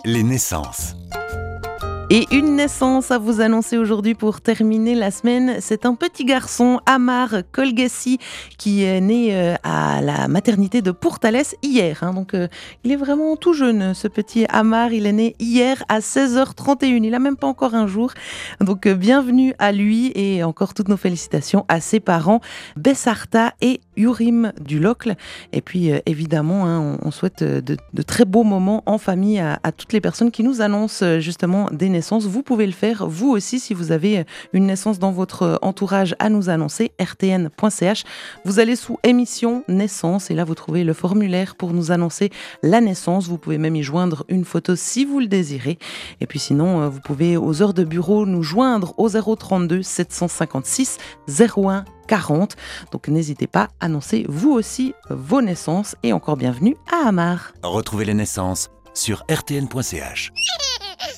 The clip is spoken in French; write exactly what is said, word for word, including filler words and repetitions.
Les naissances. Et une naissance à vous annoncer aujourd'hui pour terminer la semaine. C'est un petit garçon, Amar Kolgassi, qui est né euh, à la maternité de Pourtalès hier. Hein. Donc, euh, il est vraiment tout jeune, ce petit Amar. Il est né hier à seize heures trente et une. Il n'a même pas encore un jour. Donc, euh, bienvenue à lui et encore toutes nos félicitations à ses parents, Bessarta et Yurim du Locle. Et puis, euh, évidemment, hein, on, on souhaite de, de très beaux moments en famille à, à toutes les personnes qui nous annoncent euh, justement des naissances. Vous pouvez le faire, vous aussi, si vous avez une naissance dans votre entourage à nous annoncer, r t n point c h. Vous allez sous émission naissance et là, vous trouvez le formulaire pour nous annoncer la naissance. Vous pouvez même y joindre une photo si vous le désirez. Et puis sinon, vous pouvez aux heures de bureau nous joindre au zéro trente-deux sept cent cinquante-six zéro un quarante. Donc n'hésitez pas, annoncez vous aussi vos naissances et encore bienvenue à Amar. Retrouvez les naissances sur r t n point c h.